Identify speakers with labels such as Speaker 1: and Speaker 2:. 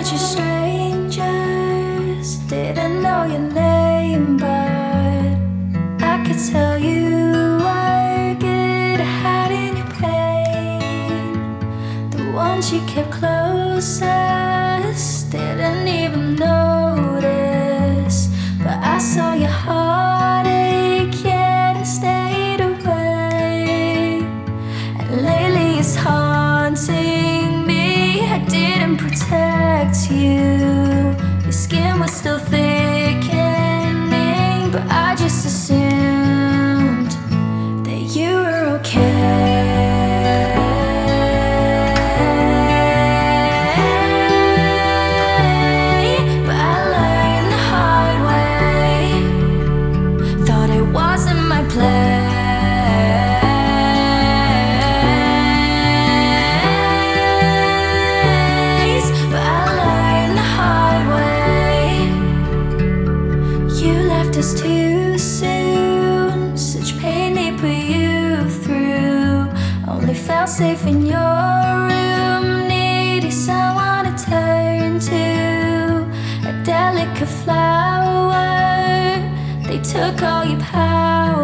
Speaker 1: such a strangers. Didn't know your name, but I could tell you were good at hiding your pain. The ones you kept closest didn't even notice, but I saw your heartache, yet I stayed away. And lately it's haunting me. I didn't protect you. Your skin was still thickening, but I just assumed that you were okay. But I learned the hard way. Thought it wasn't my place. Us too soon, such pain they put you through. Only felt safe in your room, needing someone to turn to. A delicate flower, they took all your power.